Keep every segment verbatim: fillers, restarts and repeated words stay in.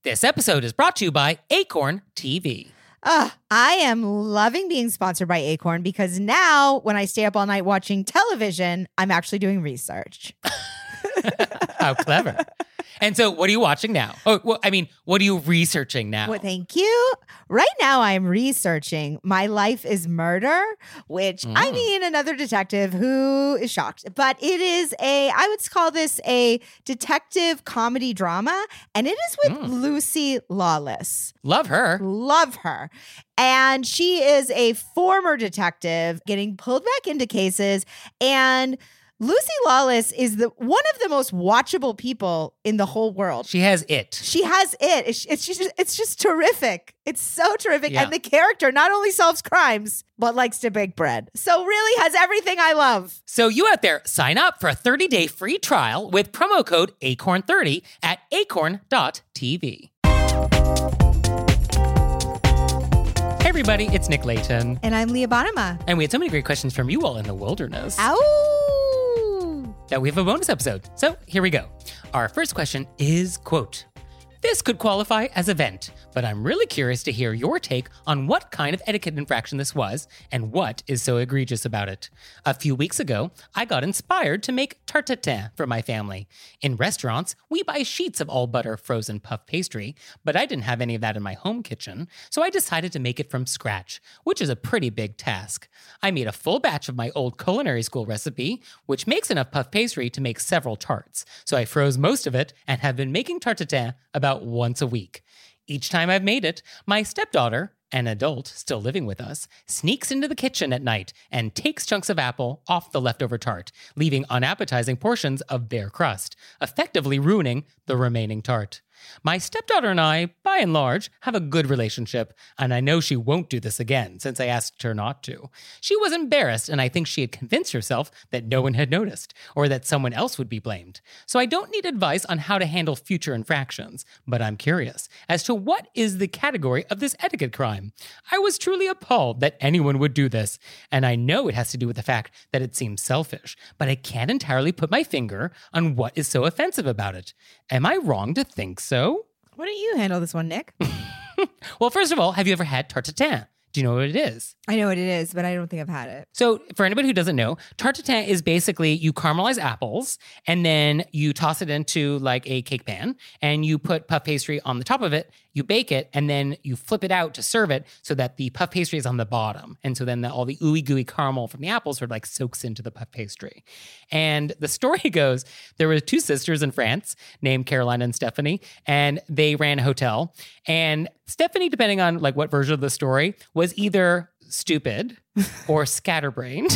This episode is brought to you by Acorn T V. Uh, I am loving being sponsored by Acorn because now when I stay up all night watching television, I'm actually doing research. How clever. And so what are you watching now? Oh, well, I mean, what are you researching now? Well, thank you. Right now I'm researching My Life is Murder, which Mm. I mean, another detective who is shocked. But it is a, I would call this a detective comedy drama. And it is with Mm. Lucy Lawless. Love her. Love her. And she is a former detective getting pulled back into cases. And Lucy Lawless is the one of the most watchable people in the whole world. She has it. She has it. It's, it's just it's just terrific. It's so terrific. Yeah. And the character not only solves crimes, but likes to bake bread. So really has everything I love. So you out there, sign up for a thirty-day free trial with promo code acorn thirty at acorn dot t v. Hey everybody, it's Nick Layton. And I'm Leah Bonema. And we had so many great questions from you all in the wilderness. Ow! That we have a bonus episode. So here we go. Our first question is, quote, "This could qualify as a vent, but I'm really curious to hear your take on what kind of etiquette infraction this was and what is so egregious about it. A few weeks ago, I got inspired to make tarte tatin for my family. In restaurants, we buy sheets of all butter frozen puff pastry, but I didn't have any of that in my home kitchen, so I decided to make it from scratch, which is a pretty big task. I made a full batch of my old culinary school recipe, which makes enough puff pastry to make several tarts, so I froze most of it and have been making tarte tatin about once a week. Each time I've made it, my stepdaughter, an adult still living with us, sneaks into the kitchen at night and takes chunks of apple off the leftover tart, leaving unappetizing portions of bare crust, effectively ruining the remaining tart. My stepdaughter and I, by and large, have a good relationship, and I know she won't do this again since I asked her not to. She was embarrassed, and I think she had convinced herself that no one had noticed, or that someone else would be blamed. So I don't need advice on how to handle future infractions, but I'm curious as to what is the category of this etiquette crime. I was truly appalled that anyone would do this, and I know it has to do with the fact that it seems selfish, but I can't entirely put my finger on what is so offensive about it. Am I wrong to think so? So, Why don't you handle this one, Nick? well, first of all, have you ever had tarte tatin? Do you know what it is? I know what it is, but I don't think I've had it. So for anybody who doesn't know, tarte tatin is basically you caramelize apples and then you toss it into like a cake pan and you put puff pastry on the top of it, you bake it, and then you flip it out to serve it so that the puff pastry is on the bottom. And so then the, all the ooey gooey caramel from the apples sort of like soaks into the puff pastry. And the story goes, there were two sisters in France named Caroline and Stephanie, and they ran a hotel. And Stephanie, depending on like what version of the story, was either stupid or scatterbrained.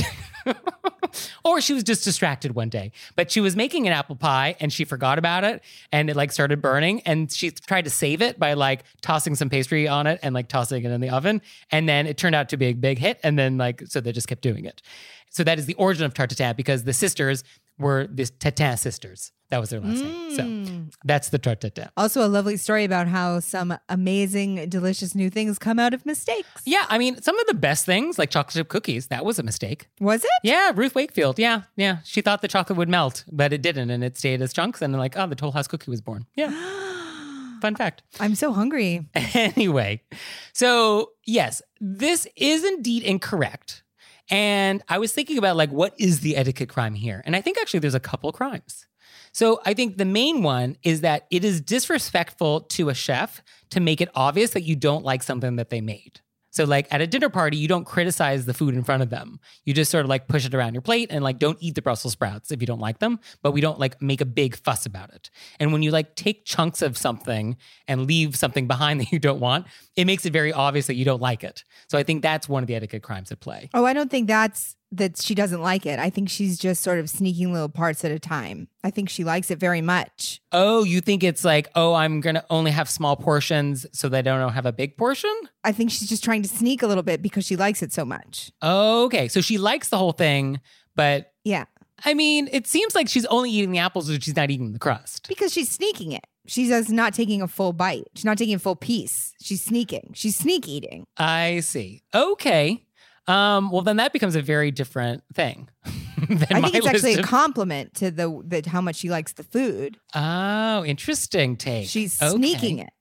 Or she was just distracted one day. But she was making an apple pie and she forgot about it and it like started burning and she tried to save it by like tossing some pastry on it and like tossing it in the oven. And then it turned out to be a big hit. And then like, so they just kept doing it. So that is the origin of tarte tatin because the sisters were the Tatin sisters. That was their last name. So that's the tarte tatin. Also a lovely story about how some amazing, delicious new things come out of mistakes. Yeah, I mean, some of the best things, like chocolate chip cookies, that was a mistake. Was it? Yeah, Ruth Wakefield. Yeah, yeah. She thought the chocolate would melt, but it didn't, and it stayed as chunks, and like, oh, the Toll House cookie was born. Yeah. Fun fact. I'm so hungry. Anyway, so yes, this is indeed incorrect. And I was thinking about like, what is the etiquette crime here? And I think actually there's a couple crimes. So I think the main one is that it is disrespectful to a chef to make it obvious that you don't like something that they made. So like at a dinner party, you don't criticize the food in front of them. You just sort of like push it around your plate and like don't eat the Brussels sprouts if you don't like them, but we don't like make a big fuss about it. And when you like take chunks of something and leave something behind that you don't want, it makes it very obvious that you don't like it. So I think that's one of the etiquette crimes at play. Oh, I don't think that's that she doesn't like it. I think she's just sort of sneaking little parts at a time. I think she likes it very much. Oh, you think it's like, oh, I'm going to only have small portions so that I don't have a big portion? I think she's just trying to sneak a little bit because she likes it so much. Okay, so she likes the whole thing, but Yeah. I mean, it seems like she's only eating the apples and she's not eating the crust. Because she's sneaking it. She's just not taking a full bite. She's not taking a full piece. She's sneaking. She's sneak eating. I see. Okay. Um, well, then that becomes a very different thing. I think it's actually of... a compliment to the, the how much she likes the food. Oh, interesting take. She's okay. sneaking it.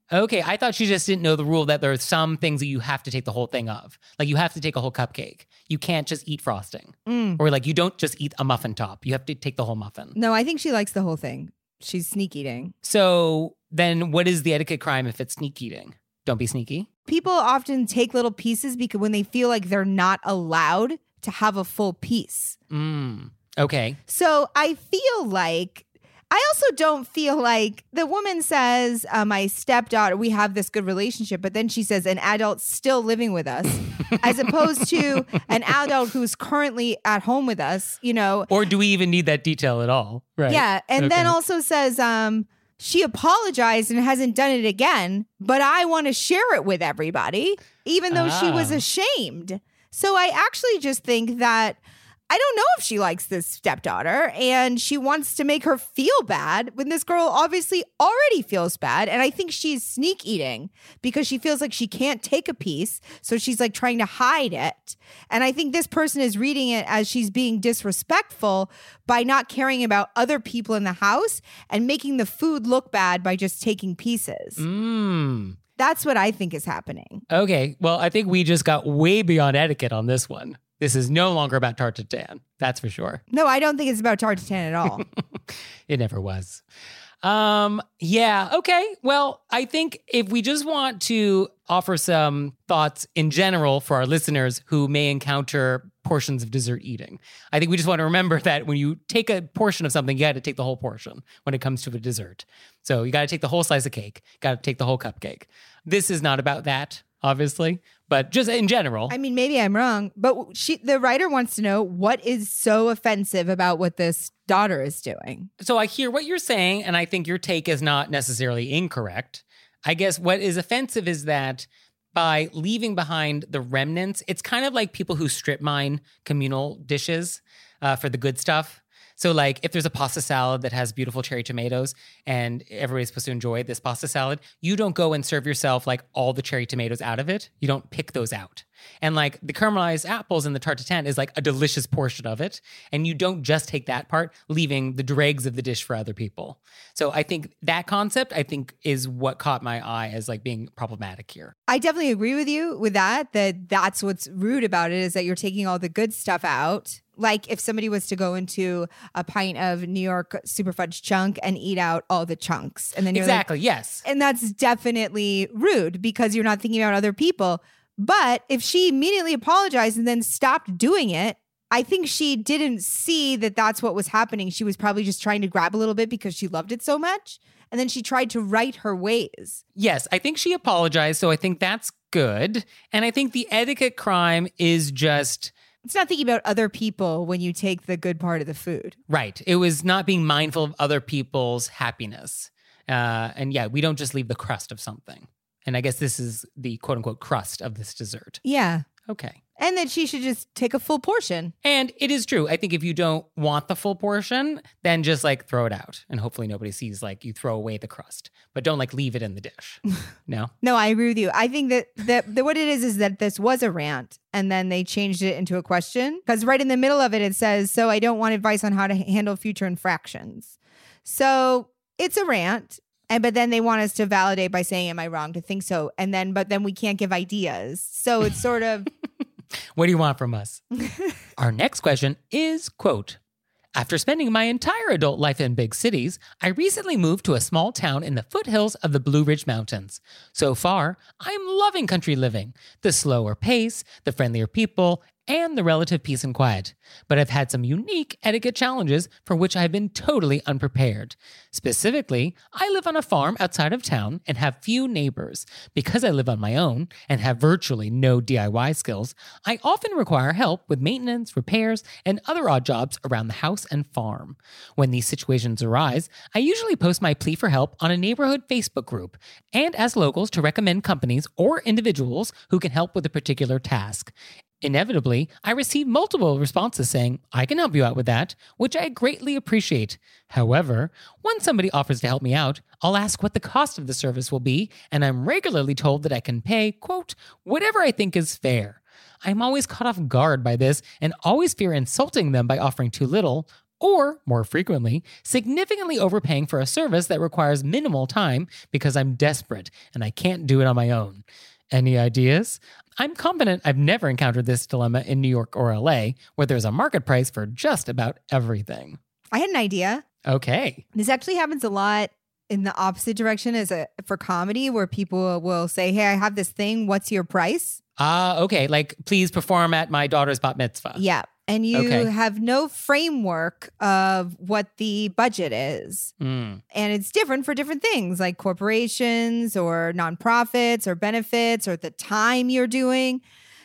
Okay, I thought she just didn't know the rule that there are some things that you have to take the whole thing of. Like you have to take a whole cupcake. You can't just eat frosting. Mm. Or like you don't just eat a muffin top. You have to take the whole muffin. No, I think she likes the whole thing. She's sneak eating. So then what is the etiquette crime if it's sneak eating? Don't be sneaky. People often take little pieces because when they feel like they're not allowed to have a full piece. Mm. Okay. So I feel like I also don't feel like the woman says, uh, my stepdaughter, we have this good relationship, but then she says an adult still living with us, as opposed to an adult who's currently at home with us, you know. Or do we even need that detail at all? Right. Yeah. And Okay. then also says, um, she apologized and hasn't done it again, but I want to share it with everybody, even though she was Ah. ashamed. So I actually just think that I don't know if she likes this stepdaughter and she wants to make her feel bad when this girl obviously already feels bad. And I think she's sneak eating because she feels like she can't take a piece. So she's like trying to hide it. And I think this person is reading it as she's being disrespectful by not caring about other people in the house and making the food look bad by just taking pieces. Mm. That's what I think is happening. Okay. Well, I think we just got way beyond etiquette on this one. This is no longer about tarte tatin. That's for sure. No, I don't think it's about tarte tatin at all. It never was. Um, yeah, okay. Well, I think if we just want to offer some thoughts in general for our listeners who may encounter portions of dessert eating, I think we just want to remember that when you take a portion of something, you got to take the whole portion when it comes to a dessert. So you got to take the whole slice of cake, got to take the whole cupcake. This is not about that, obviously, but just in general. I mean, maybe I'm wrong, but she, the writer wants to know what is so offensive about what this daughter is doing. So I hear what you're saying, and I think your take is not necessarily incorrect. I guess what is offensive is that by leaving behind the remnants, it's kind of like people who strip mine communal dishes uh, for the good stuff. So like if there's a pasta salad that has beautiful cherry tomatoes and everybody's supposed to enjoy this pasta salad, you don't go and serve yourself like all the cherry tomatoes out of it. You don't pick those out. And like the caramelized apples in the tarte tatin is like a delicious portion of it. And you don't just take that part, leaving the dregs of the dish for other people. So I think that concept, I think, is what caught my eye as like being problematic here. I definitely agree with you with that, that that's what's rude about it is that you're taking all the good stuff out. Like if somebody was to go into a pint of New York Super Fudge chunk and eat out all the chunks. And then you're Exactly, like, yes. and that's definitely rude because you're not thinking about other people. But if she immediately apologized and then stopped doing it, I think she didn't see that that's what was happening. She was probably just trying to grab a little bit because she loved it so much. And then she tried to right her ways. Yes, I think she apologized. So I think that's good. And I think the etiquette crime is just... It's not thinking about other people when you take the good part of the food. Right. It was not being mindful of other people's happiness. Uh, and yeah, we don't just leave the crust of something. And I guess this is the quote unquote crust of this dessert. Yeah. Okay. And that she should just take a full portion. And it is true. I think if you don't want the full portion, then just like throw it out. And hopefully nobody sees like you throw away the crust. But don't like leave it in the dish. No? No, I agree with you. I think that, that, that what it is is that this was a rant and then they changed it into a question. Because right in the middle of it, it says, so I don't want advice on how to h- handle future infractions. So it's a rant. And but then they want us to validate by saying, am I wrong to think so? And then, but then we can't give ideas. So it's sort of... What do you want from us? Our next question is, quote, after spending my entire adult life in big cities, I recently moved to a small town in the foothills of the Blue Ridge Mountains. So far, I'm loving country living, the slower pace, the friendlier people, and the relative peace and quiet. But I've had some unique etiquette challenges for which I've been totally unprepared. Specifically, I live on a farm outside of town and have few neighbors. Because I live on my own and have virtually no D I Y skills, I often require help with maintenance, repairs, and other odd jobs around the house and farm. When these situations arise, I usually post my plea for help on a neighborhood Facebook group and ask locals to recommend companies or individuals who can help with a particular task. Inevitably, I receive multiple responses saying, I can help you out with that, which I greatly appreciate. However, when somebody offers to help me out, I'll ask what the cost of the service will be, and I'm regularly told that I can pay, quote, whatever I think is fair. I'm always caught off guard by this and always fear insulting them by offering too little, Or, more frequently, significantly overpaying for a service that requires minimal time because I'm desperate and I can't do it on my own. Any ideas? I'm confident I've never encountered this dilemma in New York or L A, where there's a market price for just about everything. I had an idea. Okay. This actually happens a lot in the opposite direction as a for comedy, where people will say, hey, I have this thing. What's your price? Ah, uh, okay. Like, please perform at my daughter's bat mitzvah. Yeah. And you Okay. have no framework of what the budget is. Mm. And it's different for different things like corporations or nonprofits or benefits or the time you're doing.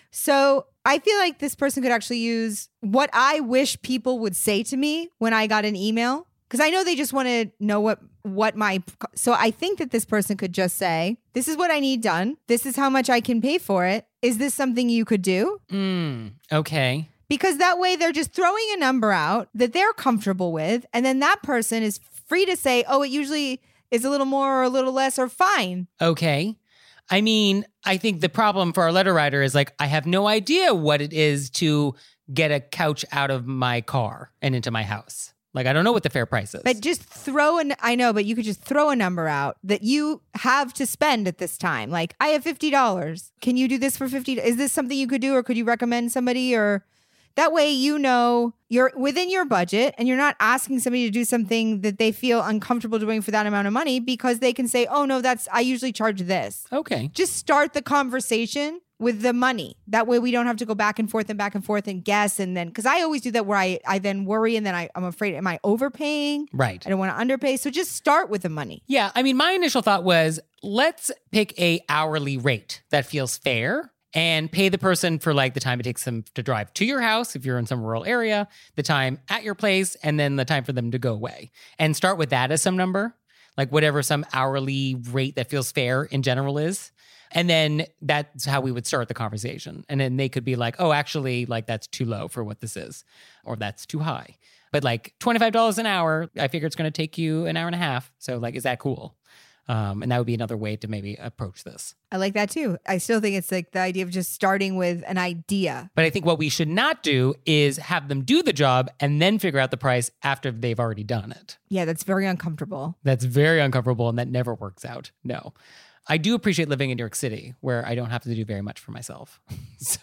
So I feel like this person could actually use what I wish people would say to me when I got an email. Because I know they just want to know what, what my, so I think that this person could just say, this is what I need done. This is how much I can pay for it. Is this something you could do? Mm. Okay. Because that way they're just throwing a number out that they're comfortable with. And then that person is free to say, oh, it usually is a little more or a little less or fine. Okay. I mean, I think the problem for our letter writer is like, I have no idea what it is to get a couch out of my car and into my house. Like, I don't know what the fair price is. But just throw an, I know, but you could just throw a number out that you have to spend at this time. Like, I have fifty dollars. Can you do this for fifty dollars? Is this something you could do, or could you recommend somebody? Or that way, you know, you're within your budget and you're not asking somebody to do something that they feel uncomfortable doing for that amount of money, because they can say, oh no, that's, I usually charge this. Okay. Just start the conversation with the money. That way we don't have to go back and forth and back and forth and guess. And then, because I always do that where I, I then worry and then I, I'm afraid, am I overpaying? Right. I don't want to underpay. So just start with the money. Yeah. I mean, my initial thought was, let's pick a hourly rate that feels fair and pay the person for like the time it takes them to drive to your house if you're in some rural area, the time at your place, and then the time for them to go away. And start with that as some number, like whatever some hourly rate that feels fair in general is. And then that's how we would start the conversation. And then they could be like, oh, actually, like that's too low for what this is, or that's too high. But like twenty-five dollars an hour, I figure it's going to take you an hour and a half. So like, is that cool? Um, and that would be another way to maybe approach this. I like that too. I still think it's like the idea of just starting with an idea. But I think what we should not do is have them do the job and then figure out the price after they've already done it. Yeah, that's very uncomfortable. That's very uncomfortable, and that never works out. No. I do appreciate living in New York City, where I don't have to do very much for myself. So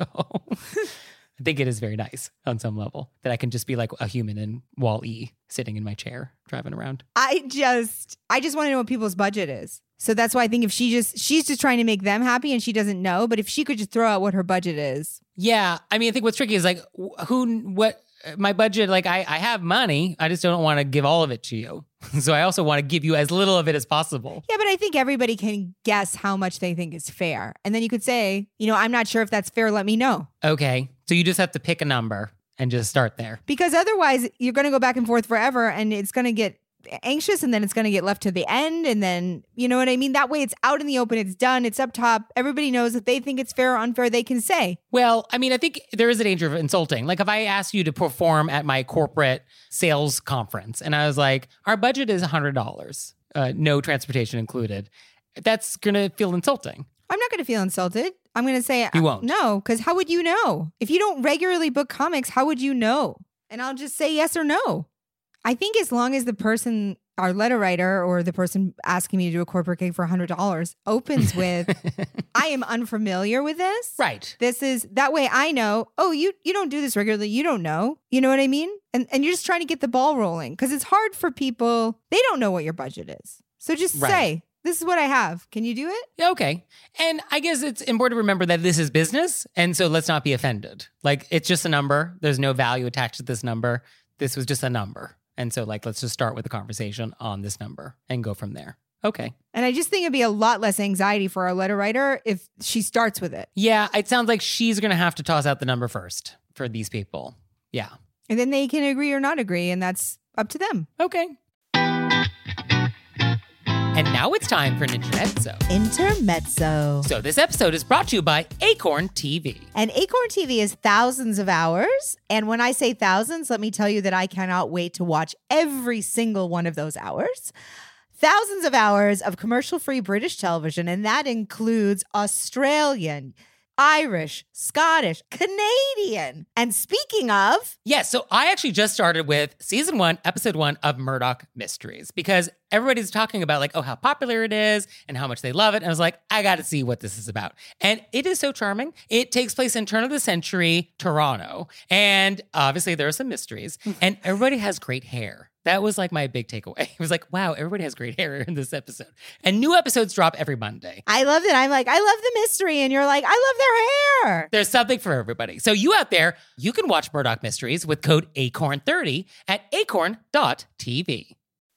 I think it is very nice on some level that I can just be like a human in Wall-E sitting in my chair driving around. I just, I just want to know what people's budget is. So that's why I think if she just, she's just trying to make them happy and she doesn't know, but if she could just throw out what her budget is. Yeah. I mean, I think what's tricky is like, who, what, my budget, like I, I have money. I just don't want to give all of it to you. So I also want to give you as little of it as possible. Yeah, but I think everybody can guess how much they think is fair. And then you could say, you know, I'm not sure if that's fair. Let me know. Okay. So you just have to pick a number and just start there. Because otherwise you're going to go back and forth forever and it's going to get anxious and then it's going to get left to the end. And then, you know what I mean? That way it's out in the open. It's done. It's up top. Everybody knows if they think it's fair or unfair, they can say. Well, I mean, I think there is a danger of insulting. Like if I asked you to perform at my corporate sales conference and I was like, our budget is one hundred dollars, uh, no transportation included, that's going to feel insulting. I'm not going to feel insulted. I'm going to say, you won't. No, because how would you know? If you don't regularly book comics, how would you know? And I'll just say yes or no. I think as long as the person, our letter writer or the person asking me to do a corporate gig for one hundred dollars opens with, I am unfamiliar with this. Right. This is, that way I know, oh, you you don't do this regularly. You don't know. You know what I mean? And and you're just trying to get the ball rolling because it's hard for people. They don't know what your budget is. So just right. say, this is what I have. Can you do it? Yeah, okay. And I guess it's important to remember that this is business. And so let's not be offended. Like it's just a number. There's no value attached to this number. This was just a number. And so, like, let's just start with the conversation on this number and go from there. Okay. And I just think it'd be a lot less anxiety for our letter writer if she starts with it. Yeah, it sounds like she's going to have to toss out the number first for these people. Yeah. And then they can agree or not agree, and that's up to them. Okay. And now it's time for an intermezzo. Intermezzo. So this episode is brought to you by Acorn T V. And Acorn T V is thousands of hours. And when I say thousands, let me tell you that I cannot wait to watch every single one of those hours. Thousands of hours of commercial-free British television, and that includes Australian, Irish, Scottish, Canadian. And speaking of, Yeah, so I actually just started with season one, episode one of Murdoch Mysteries because everybody's talking about like, oh, how popular it is and how much they love it. And I was like, I got to see what this is about. And it is so charming. It takes place in turn of the century Toronto. And obviously there are some mysteries and everybody has great hair. That was like my big takeaway. It was like, wow, everybody has great hair in this episode. And new episodes drop every Monday. I loved it. I'm like, I love the mystery. And you're like, I love their hair. There's something for everybody. So you out there, you can watch Murdoch Mysteries with code A C O R N thirty at acorn dot t v.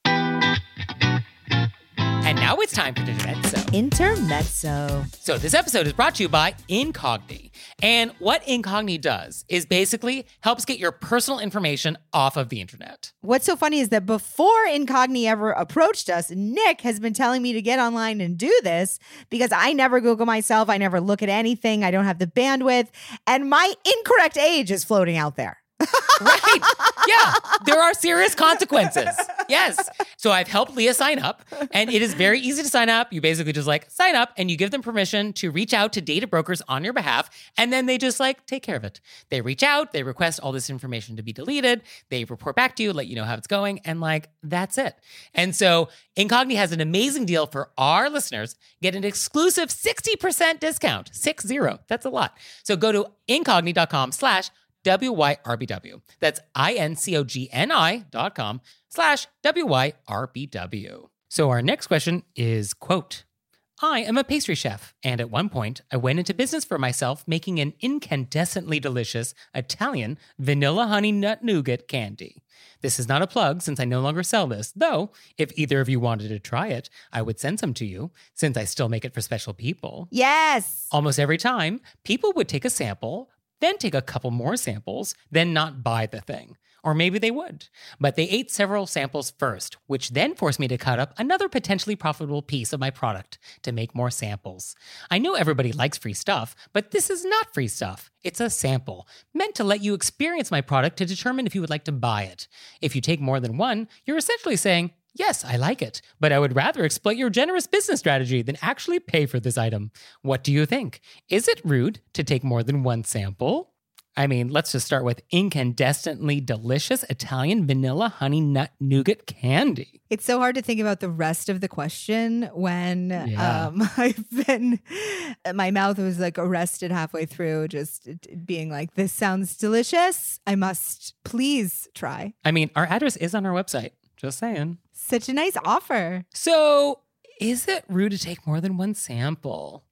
And now it's time for Intermezzo. Intermezzo. So this episode is brought to you by Incogni. And what Incogni does is basically helps get your personal information off of the internet. What's so funny is that before Incogni ever approached us, Nick has been telling me to get online and do this because I never Google myself. I never look at anything. I don't have the bandwidth. And my incorrect age is floating out there. Right. Yeah. There are serious consequences. Yes. So I've helped Leah sign up, and it is very easy to sign up. You basically just like sign up and you give them permission to reach out to data brokers on your behalf. And then they just like take care of it. They reach out, they request all this information to be deleted. They report back to you, let you know how it's going. And like, that's it. And so Incogni has an amazing deal for our listeners. Get an exclusive sixty percent discount. Six zero. That's a lot. So go to incogni.com slash W Y R B W. That's I-N-C-O-G-N-I dot com slash W Y R B W. So our next question is, quote, I am a pastry chef, and at one point, I went into business for myself making an incandescently delicious Italian vanilla honey nut nougat candy. This is not a plug since I no longer sell this, though if either of you wanted to try it, I would send some to you since I still make it for special people. Yes. Almost every time, people would take a sample, then take a couple more samples, then not buy the thing. Or maybe they would. But they ate several samples first, which then forced me to cut up another potentially profitable piece of my product to make more samples. I know everybody likes free stuff, but this is not free stuff. It's a sample, meant to let you experience my product to determine if you would like to buy it. If you take more than one, you're essentially saying, yes, I like it, but I would rather exploit your generous business strategy than actually pay for this item. What do you think? Is it rude to take more than one sample? I mean, let's just start with incandescently delicious Italian vanilla honey nut nougat candy. It's so hard to think about the rest of the question when Yeah. um, I've been, my mouth was like arrested halfway through, just being like, this sounds delicious. I must please try. I mean, our address is on our website. Just saying. Such a nice offer. So, is it rude to take more than one sample?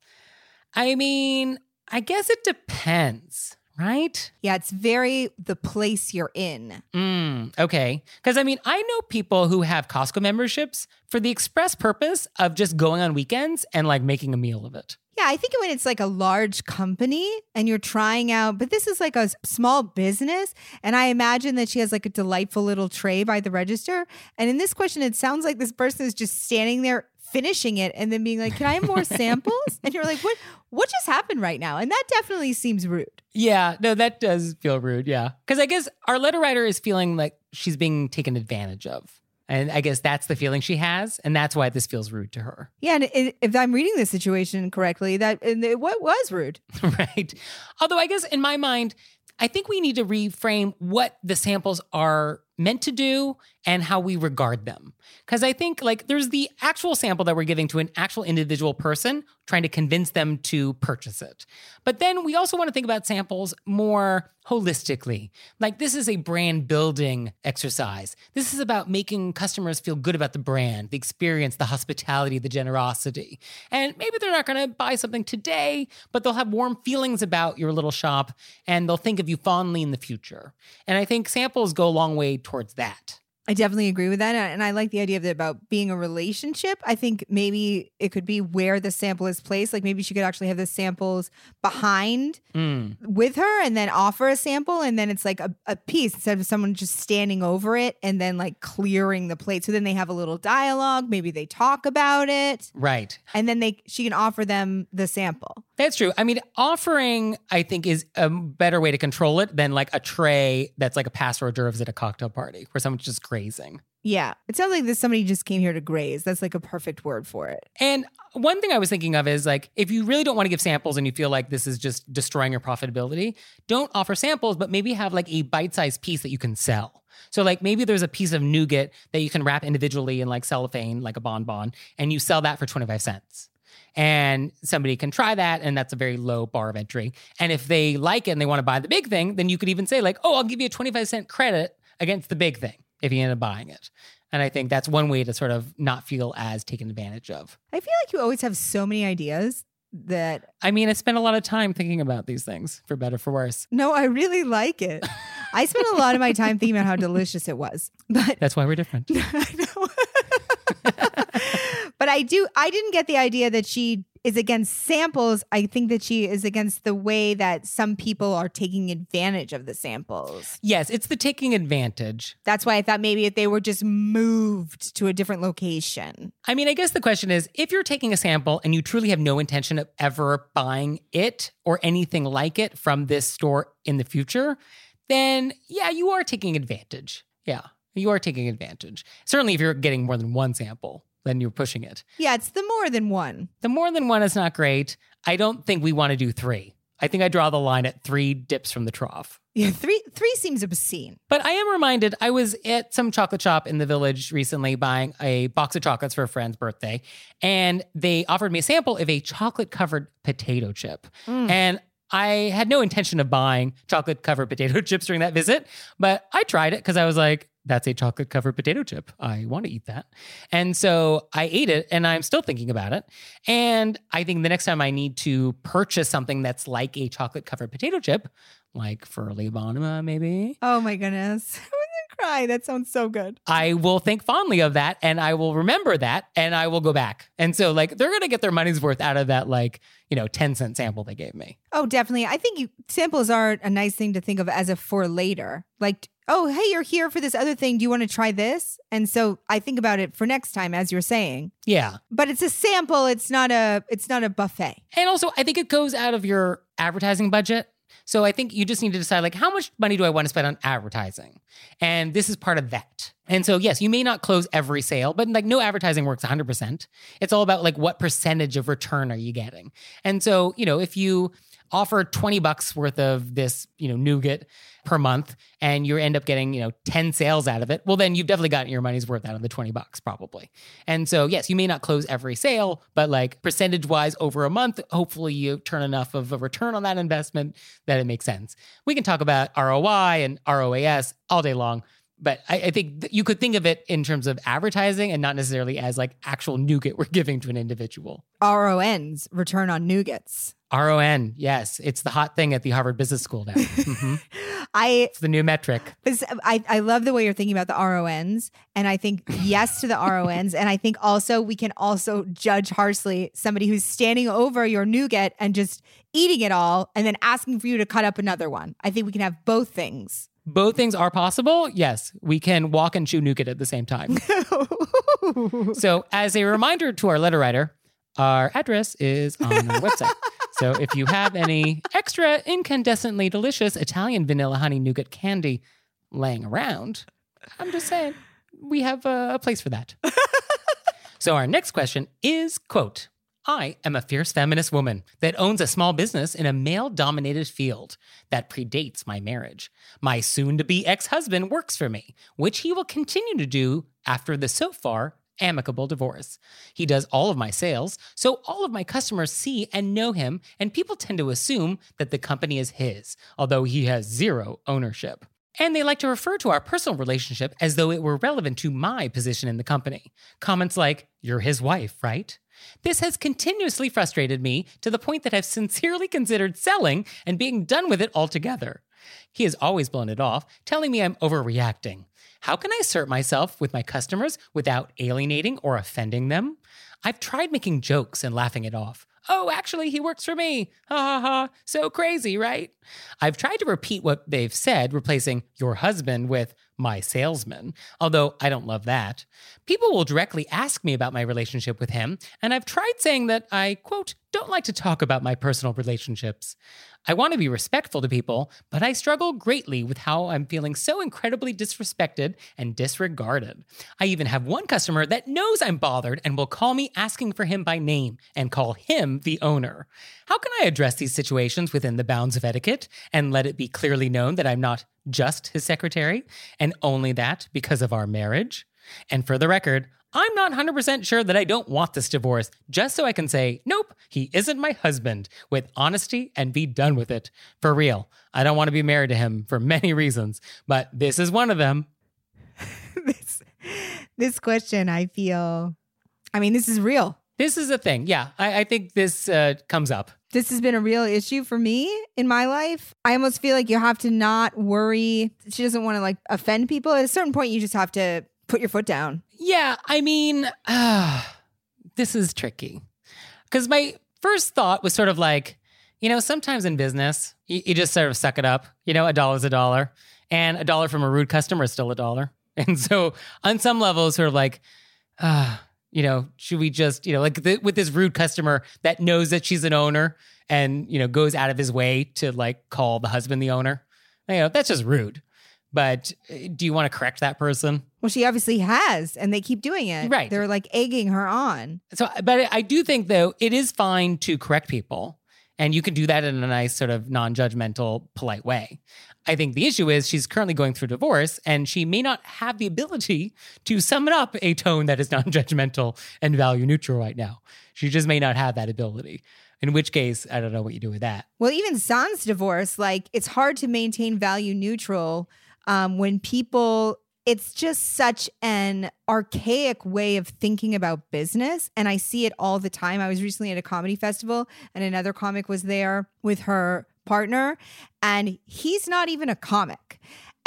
I mean, I guess it depends, right? Yeah, it's very the place you're in. Mm, okay. Because, I mean, I know people who have Costco memberships for the express purpose of just going on weekends and like making a meal of it. Yeah, I think when it's like a large company and you're trying out, but this is like a s- small business. And I imagine that she has like a delightful little tray by the register. And in this question, it sounds like this person is just standing there finishing it and then being like, can I have more samples? And you're like, what, what just happened right now? And that definitely seems rude. Yeah, no, that does feel rude. Yeah. Because I guess our letter writer is feeling like she's being taken advantage of. And I guess that's the feeling she has. And that's why this feels rude to her. Yeah. And it, if I'm reading this situation correctly, that and it, what was rude? Right. Although I guess in my mind, I think we need to reframe what the samples are meant to do and how we regard them. Because I think like there's the actual sample that we're giving to an actual individual person, trying to convince them to purchase it. But then we also want to think about samples more holistically. Like this is a brand building exercise. This is about making customers feel good about the brand, the experience, the hospitality, the generosity. And maybe they're not going to buy something today, but they'll have warm feelings about your little shop and they'll think of you fondly in the future. And I think samples go a long way towards that. I definitely agree with that. And I like the idea of it about being a relationship. I think maybe it could be where the sample is placed. Like maybe she could actually have the samples behind Mm. with her and then offer a sample. And then it's like a, a piece instead of someone just standing over it and then like clearing the plate. So then they have a little dialogue. Maybe they talk about it. Right. And then they she can offer them the sample. That's true. I mean, offering, I think, is a better way to control it than like a tray that's like a pass hors d'oeuvres at a cocktail party where someone's just grazing. Yeah. It sounds like this somebody just came here to graze. That's like a perfect word for it. And one thing I was thinking of is like, if you really don't want to give samples and you feel like this is just destroying your profitability, don't offer samples, but maybe have like a bite-sized piece that you can sell. So like maybe there's a piece of nougat that you can wrap individually in like cellophane, like a bonbon, and you sell that for twenty-five cents. And somebody can try that, and that's a very low bar of entry. And if they like it and they want to buy the big thing, then you could even say like, oh, I'll give you a twenty-five cent credit against the big thing if you end up buying it. And I think that's one way to sort of not feel as taken advantage of. I feel like you always have so many ideas that... I mean, I spent a lot of time thinking about these things, for better, for worse. No, I really like it. I spent a lot of my time thinking about how delicious it was. But that's why we're different. I know. But I do, I didn't get the idea that she is against samples. I think that she is against the way that some people are taking advantage of the samples. Yes, it's the taking advantage. That's why I thought maybe if they were just moved to a different location. I mean, I guess the question is, if you're taking a sample and you truly have no intention of ever buying it or anything like it from this store in the future, then yeah, you are taking advantage. Yeah, you are taking advantage. Certainly if you're getting more than one sample, then you're pushing it. Yeah, it's the more than one. The more than one is not great. I don't think we want to do three. I think I draw the line at three dips from the trough. Yeah, three three seems obscene. But I am reminded, I was at some chocolate shop in the village recently buying a box of chocolates for a friend's birthday, and they offered me a sample of a chocolate-covered potato chip. Mm. And I had no intention of buying chocolate-covered potato chips during that visit, but I tried it because I was like, that's a chocolate-covered potato chip. I want to eat that. And so I ate it, and I'm still thinking about it. And I think the next time I need to purchase something that's like a chocolate-covered potato chip, like Furley Bonema maybe. Oh my goodness. I wouldn't cry. That sounds so good. I will think fondly of that, and I will remember that, and I will go back. And so like they're going to get their money's worth out of that like, you know, ten cent sample they gave me. Oh, definitely. I think you, samples are a nice thing to think of as a for later. Like, oh, hey, you're here for this other thing. Do you want to try this? And so I think about it for next time, as you're saying. Yeah. But it's a sample. It's not a, it's not a buffet. And also, I think it goes out of your advertising budget. So I think you just need to decide, like, how much money do I want to spend on advertising? And this is part of that. And so, yes, you may not close every sale, but like no advertising works one hundred percent. It's all about like what percentage of return are you getting? And so, you know, if you offer twenty bucks worth of this, you know, nougat per month and you end up getting, you know, ten sales out of it, well, then you've definitely gotten your money's worth out of the twenty bucks probably. And so, yes, you may not close every sale, but like percentage wise over a month, hopefully you turn enough of a return on that investment that it makes sense. We can talk about R O I and R O A S all day long. But I, I think th- you could think of it in terms of advertising and not necessarily as like actual nougat we're giving to an individual. R O Ns, return on nougats. R O N, yes. It's the hot thing at the Harvard Business School now. Mm-hmm. I It's the new metric. I, I love the way you're thinking about the R O Ns. And I think yes to the R O Ns. And I think also we can also judge harshly somebody who's standing over your nougat and just eating it all and then asking for you to cut up another one. I think we can have both things. Both things are possible. Yes, we can walk and chew nougat at the same time. So as a reminder to our letter writer, our address is on our website. So if you have any extra incandescently delicious Italian vanilla honey nougat candy laying around, I'm just saying, we have a, a place for that. So our next question is, quote, I am a fierce feminist woman that owns a small business in a male-dominated field that predates my marriage. My soon-to-be ex-husband works for me, which he will continue to do after the so far amicable divorce. He does all of my sales, so all of my customers see and know him, and people tend to assume that the company is his, although he has zero ownership. And they like to refer to our personal relationship as though it were relevant to my position in the company. Comments like, "You're his wife, right?" This has continuously frustrated me to the point that I've sincerely considered selling and being done with it altogether. He has always blown it off, telling me I'm overreacting. How can I assert myself with my customers without alienating or offending them? I've tried making jokes and laughing it off. oh, actually, he works for me. Ha ha ha. So crazy, right? I've tried to repeat what they've said, replacing your husband with my salesman, although I don't love that. People will directly ask me about my relationship with him, and I've tried saying that I, quote, don't like to talk about my personal relationships. I want to be respectful to people, but I struggle greatly with how I'm feeling so incredibly disrespected and disregarded. I even have one customer that knows I'm bothered and will call me asking for him by name and call him the owner. How can I address these situations within the bounds of etiquette and let it be clearly known that I'm not just his secretary and only that because of our marriage? And for the record, I'm not one hundred percent sure that I don't want this divorce, just so I can say, nope, he isn't my husband, with honesty and be done with it. For real, I don't want to be married to him for many reasons, but this is one of them. this, this question, I feel, I mean, this is real. This is a thing. Yeah, I, I think this uh, comes up. This has been a real issue for me in my life. I almost feel like you have to not worry. She doesn't want to like offend people. At a certain point, you just have to put your foot down. Yeah, I mean, uh, this is tricky. Because my first thought was sort of like, you know, sometimes in business, you, you just sort of suck it up. You know, a dollar's a dollar. And a dollar from a rude customer is still a dollar. And so on some level, sort of like, uh, you know, should we just, you know, like the, with this rude customer that knows that she's an owner and, you know, goes out of his way to like call the husband the owner? You know, that's just rude. But do you want to correct that person? Well, she obviously has, and they keep doing it. Right. They're like egging her on. So, but I do think, though, it is fine to correct people. And you can do that in a nice sort of non-judgmental, polite way. I think the issue is she's currently going through divorce, and she may not have the ability to summon up a tone that is non-judgmental and value neutral right now. She just may not have that ability. In which case, I don't know what you do with that. Well, even sans divorce, like it's hard to maintain value neutral um, when people, it's just such an archaic way of thinking about business. And I see it all the time. I was recently at a comedy festival and another comic was there with her partner, and he's not even a comic.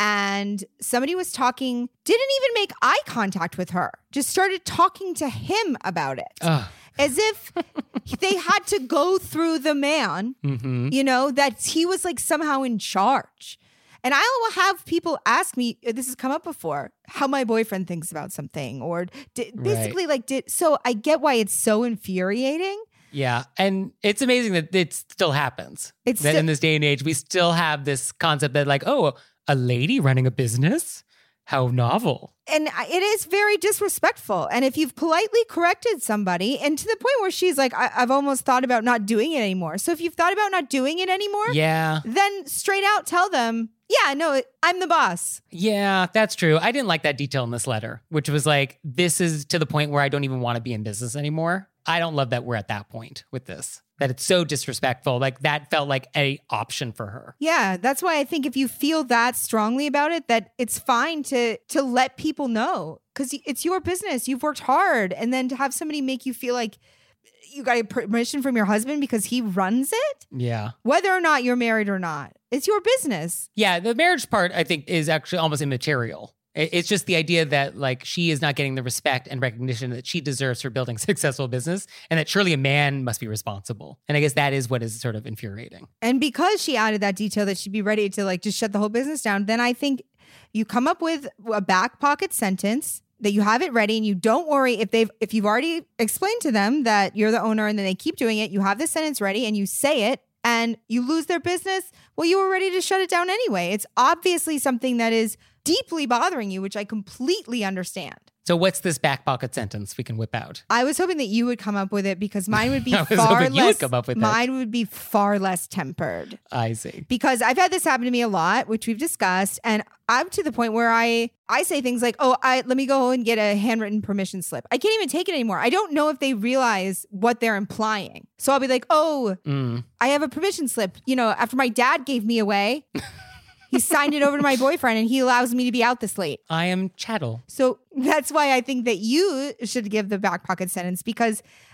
And somebody was talking, didn't even make eye contact with her, just started talking to him about it. Ugh. As if they had to go through the man, mm-hmm. you know, that he was like somehow in charge. And I will have people ask me, this has come up before, how my boyfriend thinks about something, or did, basically right. like, did, so I get why it's so infuriating. Yeah. And it's amazing that it still happens. It's that sti- in this day and age, we still have this concept that like, oh, a lady running a business? How novel. And it is very disrespectful. And if you've politely corrected somebody, and to the point where she's like, I- I've almost thought about not doing it anymore. So if you've thought about not doing it anymore, yeah, then straight out tell them, yeah, no, I'm the boss. Yeah, that's true. I didn't like that detail in this letter, which was like, this is to the point where I don't even want to be in business anymore. I don't love that we're at that point with this, that it's so disrespectful. Like that felt like a option for her. Yeah, that's why I think if you feel that strongly about it, that it's fine to to let people know, because it's your business. You've worked hard. And then to have somebody make you feel like you got permission from your husband because he runs it. Yeah. Whether or not you're married or not, it's your business. Yeah, the marriage part, I think, is actually almost immaterial. It's just the idea that like she is not getting the respect and recognition that she deserves for building a successful business, and that surely a man must be responsible. And I guess that is what is sort of infuriating. And because she added that detail that she'd be ready to like just shut the whole business down, then I think you come up with a back pocket sentence that you have it ready, and you don't worry if they've if you've already explained to them that you're the owner and then they keep doing it, you have the sentence ready and you say it and you lose their business. Well, you were ready to shut it down anyway. It's obviously something that is deeply bothering you, which I completely understand. So what's this back pocket sentence we can whip out? I was hoping that you would come up with it because mine would be I was far hoping less. You would come up with mine that. would be far less tempered. I see. Because I've had this happen to me a lot, which we've discussed, and I'm to the point where I I say things like, "Oh, I let me go and get a handwritten permission slip." I can't even take it anymore. I don't know if they realize what they're implying. So I'll be like, "Oh, mm. I have a permission slip. You know, after my dad gave me away." He signed it over to my boyfriend and he allows me to be out this late. I am chattel. So that's why I think that you should give the back pocket sentence, because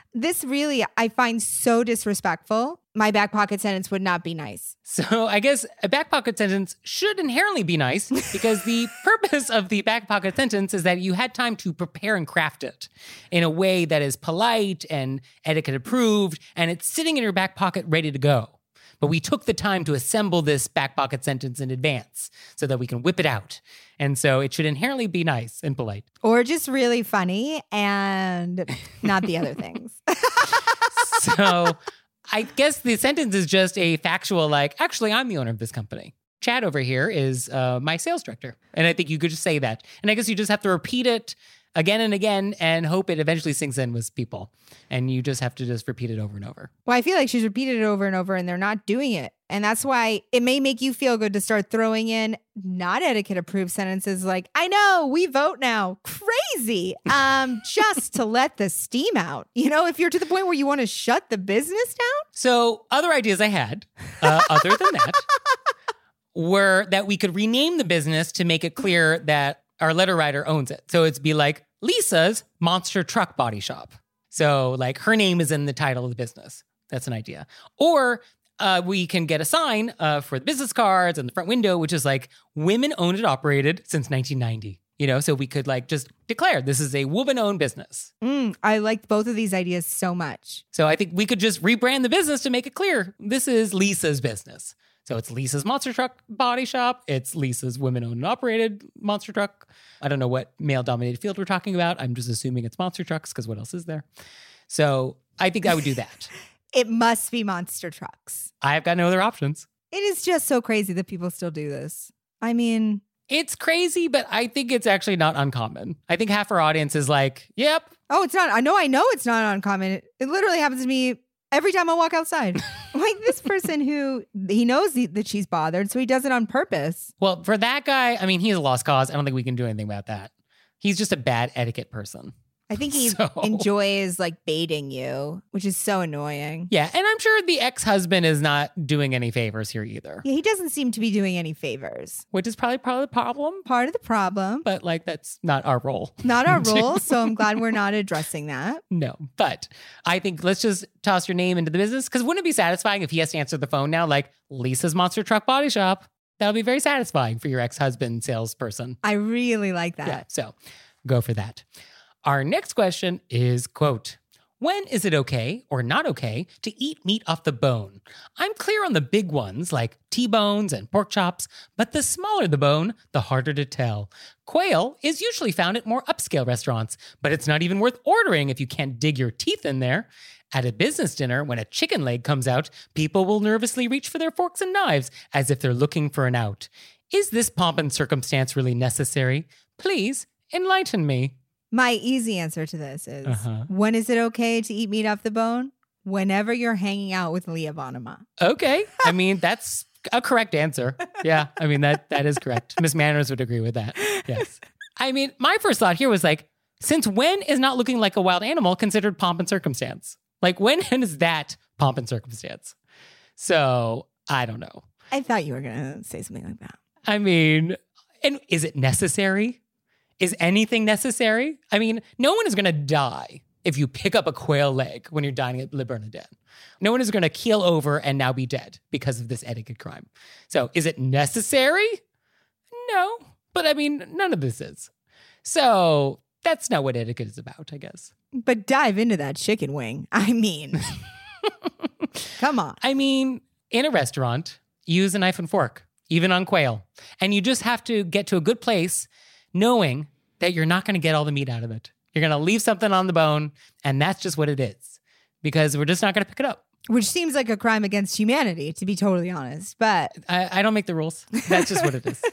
This really, I find so disrespectful. My back pocket sentence would not be nice. So I guess a back pocket sentence should inherently be nice because the purpose of the back pocket sentence is that you had time to prepare and craft it in a way that is polite and etiquette approved, and it's sitting in your back pocket ready to go. But we took the time to assemble this back pocket sentence in advance so that we can whip it out. And so it should inherently be nice and polite. Or just really funny and not the other things. So I guess the sentence is just a factual, like, actually, I'm the owner of this company. Chad over here is uh, my sales director. And I think you could just say that. And I guess you just have to repeat it again and again and hope it eventually sinks in with people. And you just have to just repeat it over and over. Well, I feel like she's repeated it over and over and they're not doing it. And that's why it may make you feel good to start throwing in not etiquette approved sentences like, I know, we vote now. Crazy. Um, just to let the steam out. You know, if you're to the point where you want to shut the business down. So other ideas I had, uh, other than that, were that we could rename the business to make it clear that our letter writer owns it. So it's be like Lisa's Monster Truck Body Shop. So like her name is in the title of the business. That's an idea. Or uh, we can get a sign uh, for the business cards and the front window, which is like women owned and operated since nineteen ninety. You know, so we could like just declare this is a woman-owned business. Mm, I liked both of these ideas so much. So I think we could just rebrand the business to make it clear this is Lisa's business. So it's Lisa's Monster Truck Body Shop. It's Lisa's women-owned and operated monster truck. I don't know what male-dominated field we're talking about. I'm just assuming it's monster trucks because what else is there? So I think I would do that. It must be monster trucks. I've got no other options. It is just so crazy that people still do this. I mean... It's crazy, but I think it's actually not uncommon. I think half our audience is like, yep. Oh, it's not. I know, I know it's not uncommon. It, it literally happens to me every time I walk outside. Like this person who, he knows the, that she's bothered, so he does it on purpose. Well, for that guy, I mean, he's a lost cause. I don't think we can do anything about that. He's just a bad etiquette person. I think he So- enjoys like baiting you, which is so annoying. Yeah, and I'm sure the ex-husband is not doing any favors here either, Yeah, he doesn't seem to be doing any favors. which is probably part of the problem, Part of the problem. but like that's not our role. Not our role, so I'm glad we're not addressing that. No, but I think let's just toss your name into the business because wouldn't it be satisfying if he has to answer the phone now like Lisa's Monster Truck Body Shop? That'll be very satisfying for your ex-husband salesperson. I really like that. Yeah, so go for that. Our next question is, quote, when is it okay or not okay to eat meat off the bone? I'm clear on the big ones like T-bones and pork chops, but the smaller the bone, the harder to tell. Quail is usually found at more upscale restaurants, but it's not even worth ordering if you can't dig your teeth in there. At a business dinner, when a chicken leg comes out, people will nervously reach for their forks and knives as if they're looking for an out. Is this pomp and circumstance really necessary? Please enlighten me. My easy answer to this is, Uh-huh. when is it okay to eat meat off the bone? Whenever you're hanging out with Leah Bonnema. Okay. I mean, that's a correct answer. Yeah. I mean, that that is correct. Miss Manners would agree with that. Yes. I mean, my first thought here was like, since when is not looking like a wild animal considered pomp and circumstance? Like, when is that pomp and circumstance? So I don't know. I thought you were going to say something like that. I mean, and is it necessary? Is anything necessary? I mean, no one is going to die if you pick up a quail leg when you're dining at Le Bernardin. No one is going to keel over and now be dead because of this etiquette crime. So is it necessary? No. But I mean, none of this is. So that's not what etiquette is about, I guess. But dive into that chicken wing. I mean, come on. I mean, in a restaurant, use a knife and fork, even on quail. And you just have to get to a good place knowing that you're not going to get all the meat out of it. You're going to leave something on the bone, and that's just what it is. Because we're just not going to pick it up. Which seems like a crime against humanity, to be totally honest. But I, I don't make the rules. That's just what it is.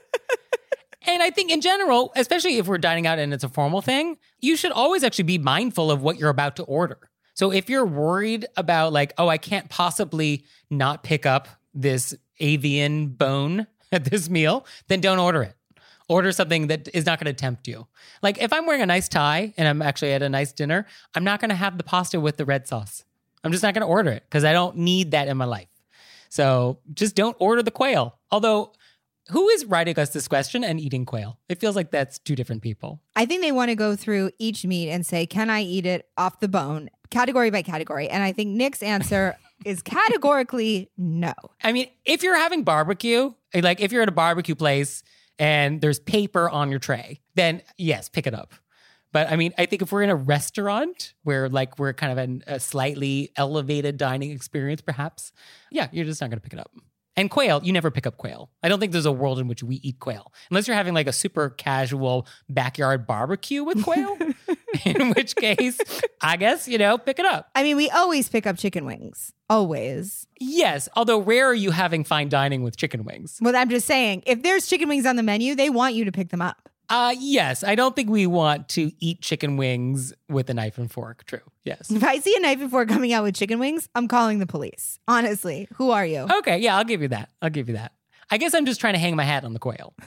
And I think in general, especially if we're dining out and it's a formal thing, you should always actually be mindful of what you're about to order. So if you're worried about like, oh, I can't possibly not pick up this avian bone at this meal, then don't order it. Order something that is not going to tempt you. Like if I'm wearing a nice tie and I'm actually at a nice dinner, I'm not going to have the pasta with the red sauce. I'm just not going to order it because I don't need that in my life. So just don't order the quail. Although, who is writing us this question and eating quail? It feels like that's two different people. I think they want to go through each meat and say, can I eat it off the bone? category by category. And I think Nick's answer is categorically no. I mean, if you're having barbecue, like if you're at a barbecue place and there's paper on your tray, then yes, pick it up. But I mean, I think if we're in a restaurant where like we're kind of in a slightly elevated dining experience, perhaps, yeah, you're just not going to pick it up. And quail, you never pick up quail. I don't think there's a world in which we eat quail. Unless you're having like a super casual backyard barbecue with quail, in which case, I guess, you know, pick it up. I mean, we always pick up chicken wings. Always. Yes, although rare are you having fine dining with chicken wings? Well, I'm just saying, if there's chicken wings on the menu, they want you to pick them up. Uh, yes, I don't think we want to eat chicken wings with a knife and fork. True, yes. If I see a knife and fork coming out with chicken wings, I'm calling the police. Honestly, who are you? Okay, yeah, I'll give you that. I'll give you that. I guess I'm just trying to hang my hat on the quail.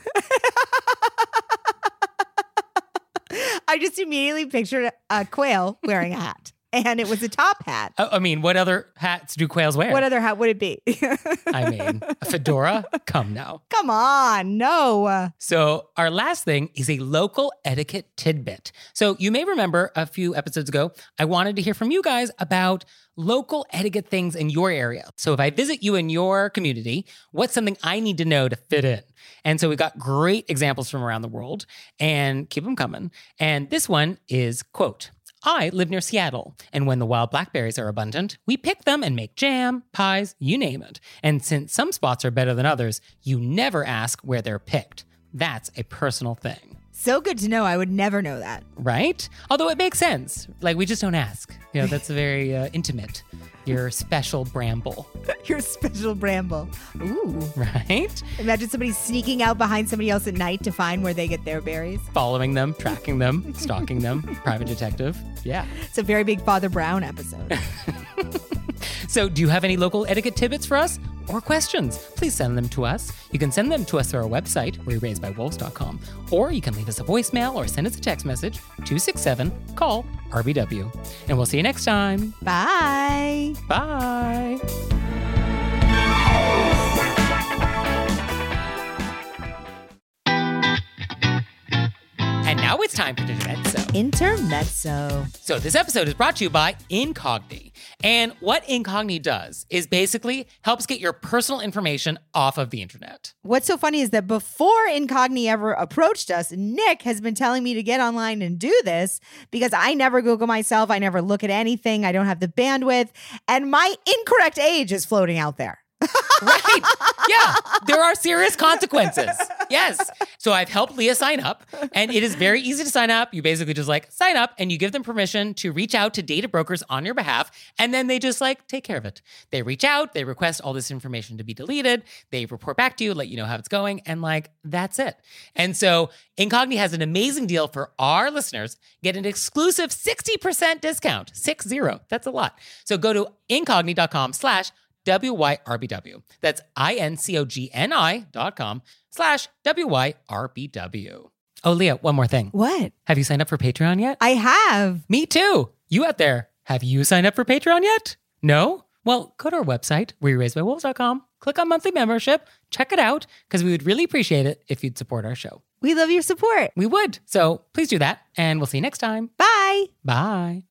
I just immediately pictured a quail wearing a hat. And it was a top hat. Oh, I mean, what other hats do quails wear? What other hat would it be? I mean, a fedora? Come now. Come on, no. So our last thing is a local etiquette tidbit. So you may remember a few episodes ago, I wanted to hear from you guys about local etiquette things in your area. So if I visit you in your community, what's something I need to know to fit in? And so we got great examples from around the world, and keep them coming. And this one is, quote, I live near Seattle, and when the wild blackberries are abundant, we pick them and make jam, pies, you name it. And since some spots are better than others, you never ask where they're picked. That's a personal thing. So good to know. I would never know that. Right? Although it makes sense. Like, we just don't ask. You know, that's very uh, intimate. Your special bramble. Your special bramble. Ooh. Right? Imagine somebody sneaking out behind somebody else at night to find where they get their berries. Following them, tracking them, stalking them. Private detective. Yeah. It's a very big Father Brown episode. So do you have any local etiquette tidbits for us or questions? Please send them to us. You can send them to us through our website, we raised by wolves dot com, or you can leave us a voicemail or send us a text message, two six seven, call R B W. And we'll see you next time. Bye. Bye. And now it's time for Intermezzo. Intermezzo. So this episode is brought to you by Incogni. And what Incogni does is basically helps get your personal information off of the internet. What's so funny is that before Incogni ever approached us, Nick has been telling me to get online and do this because I never Google myself. I never look at anything. I don't have the bandwidth. And my incorrect age is floating out there. Right. Yeah. There are serious consequences. Yes. So I've helped Leah sign up, and it is very easy to sign up. You basically just like sign up and you give them permission to reach out to data brokers on your behalf. And then they just like take care of it. They reach out, they request all this information to be deleted. They report back to you, let you know how it's going. And like, that's it. And so Incogni has an amazing deal for our listeners. Get an exclusive sixty percent discount. Six zero. That's a lot. So go to incogni.com slash W Y R B W. That's I-N-C-O-G-N-I dot com slash W Y R B W. Oh, Leah, one more thing. What? Have you signed up for Patreon yet? I have. Me too. You out there, have you signed up for Patreon yet? No? Well, go to our website, we raised by wolves dot com, click on monthly membership, check it out, because we would really appreciate it if you'd support our show. We love your support. We would. So please do that, and we'll see you next time. Bye. Bye.